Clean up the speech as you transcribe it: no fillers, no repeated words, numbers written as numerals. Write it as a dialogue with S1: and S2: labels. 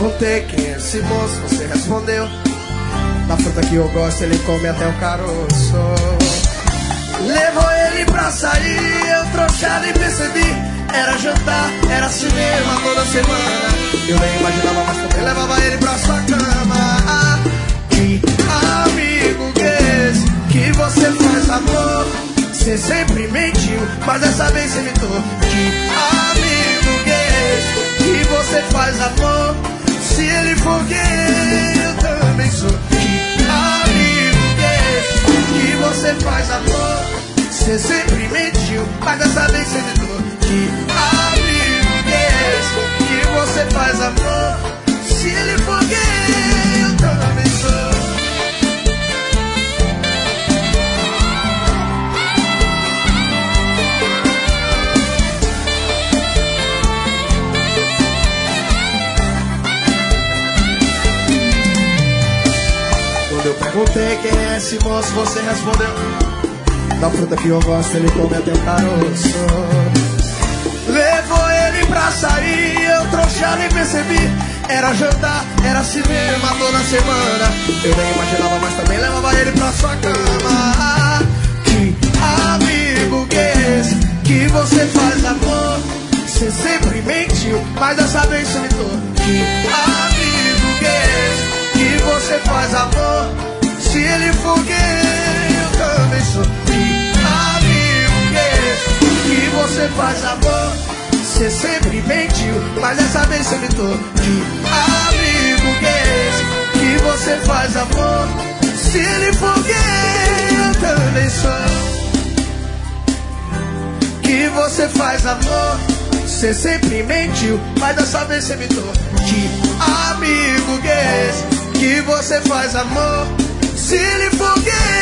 S1: perguntei quem é esse moço, você respondeu: da fruta que eu gosto, ele come até o caroço. Levou ele pra sair, eu trouxado e percebi. Era jantar, era cinema toda semana. Eu nem imaginava, mas também levava ele pra sua cama. Que amigo que é esse que você faz amor? Você sempre mentiu, mas dessa vez você mentou. Que amigo que é esse que você faz amor? Se ele for gay, eu também sou. Que amigo que é esse que você faz amor? Você sempre mentiu, mas dessa vez você mentou. Que amigo que é esse que você faz amor? Se ele for gay, eu também sou. Quando eu perguntei quem é esse moço, você respondeu: da fruta que eu gosto, ele come até o caroço. Levou ele pra sair, eu trouxado e percebi. Era jantar, era cinema toda semana. Eu nem imaginava, mas também levava ele pra sua cama. Que amigo que é esse que você faz amor? Você sempre mentiu, mas dessa vez você mentou. Que amigo que é esse que você faz amor? Se ele for gay, eu também sou. Que amigo que é esse que você faz amor? Você sempre mentiu, mas dessa vez você mentou. Que amigo que é esse que você faz amor? Se ele for gay, eu também sou. Que você faz amor? Você sempre mentiu, mas dessa vez você mentou. Que amigo que é esse que você faz amor? Se ele for gay,